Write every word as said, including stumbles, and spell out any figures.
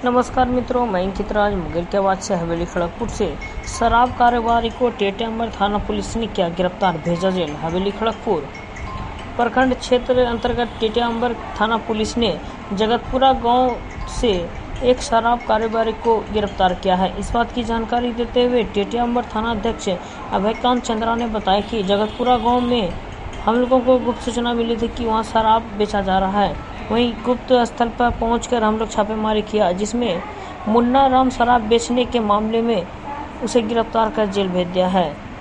नमस्कार मित्रों, मैं चित्राज मुगल के आवाज से हवेली खड़गपुर से शराब कारोबारी को टेटीअंबर थाना पुलिस ने किया गिरफ्तार, भेजा जेल। हवेली खड़गपुर प्रखंड क्षेत्र अंतर्गत टेटीअंबर थाना पुलिस ने जगतपुरा गांव से एक शराब कारोबारी को गिरफ्तार किया है। इस बात की जानकारी देते हुए टेटीअंबर थाना अध्यक्ष अभयकांत चंद्रा ने बताया कि जगतपुरा गाँव में हम लोगों को गुप्त सूचना मिली थी कि वहाँ शराब बेचा जा रहा है। वहीं गुप्त स्थल पर पहुंचकर हम लोग छापेमारी किया, जिसमें मुन्ना राम शराब बेचने के मामले में उसे गिरफ्तार कर जेल भेज दिया है।